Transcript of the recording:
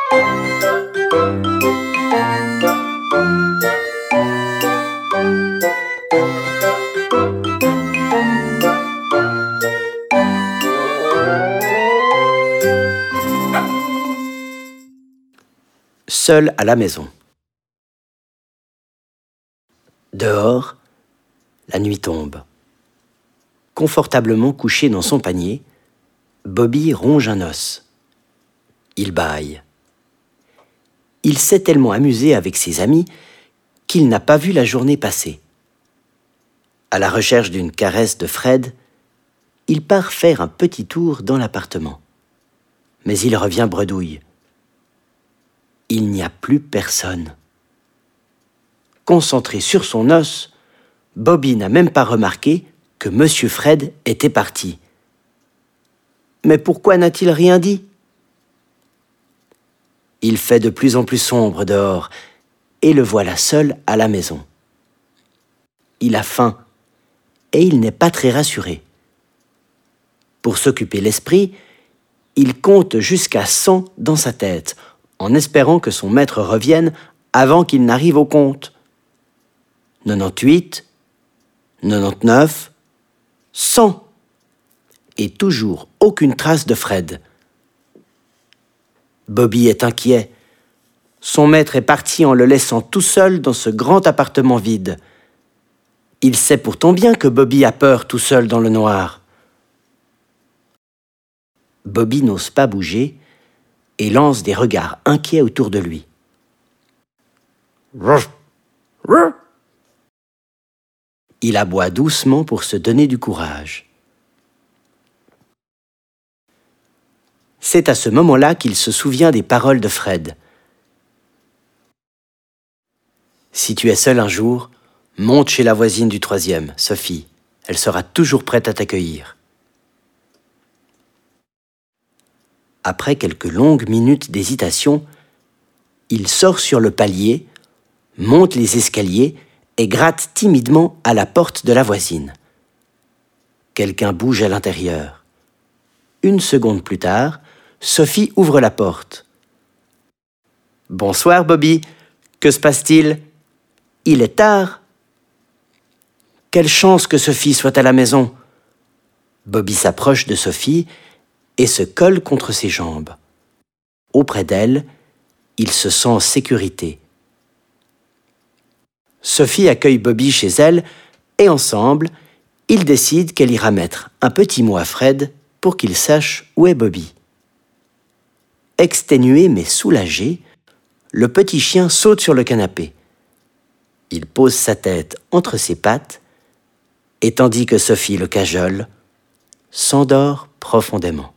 Seul à la maison. Dehors, la nuit tombe. Confortablement couché dans son panier, Bobby ronge un os. Il bâille. Il s'est tellement amusé avec ses amis qu'il n'a pas vu la journée passer. À la recherche d'une caresse de Fred, il part faire un petit tour dans l'appartement. Mais il revient bredouille. Il n'y a plus personne. Concentré sur son os, Bobby n'a même pas remarqué que Monsieur Fred était parti. Mais pourquoi n'a-t-il rien dit? Il fait de plus en plus sombre dehors, et le voilà seul à la maison. Il a faim, et il n'est pas très rassuré. Pour s'occuper l'esprit, il compte jusqu'à 100 dans sa tête, en espérant que son maître revienne avant qu'il n'arrive au compte. 98, 99, 100. Et toujours aucune trace de Fred. Bobby est inquiet. Son maître est parti en le laissant tout seul dans ce grand appartement vide. Il sait pourtant bien que Bobby a peur tout seul dans le noir. Bobby n'ose pas bouger et lance des regards inquiets autour de lui. Il aboie doucement pour se donner du courage. C'est à ce moment-là qu'il se souvient des paroles de Fred. Si tu es seul un jour, monte chez la voisine du 3e, Sophie. Elle sera toujours prête à t'accueillir. Après quelques longues minutes d'hésitation, il sort sur le palier, monte les escaliers et gratte timidement à la porte de la voisine. Quelqu'un bouge à l'intérieur. Une seconde plus tard, Sophie ouvre la porte. « Bonsoir, Bobby. Que se passe-t-il? Il est tard. » Quelle chance que Sophie soit à la maison. Bobby s'approche de Sophie et se colle contre ses jambes. Auprès d'elle, il se sent en sécurité. Sophie accueille Bobby chez elle et ensemble, ils décident qu'elle ira mettre un petit mot à Fred pour qu'il sache où est Bobby. Exténué mais soulagé, le petit chien saute sur le canapé. Il pose sa tête entre ses pattes et tandis que Sophie le cajole, s'endort profondément.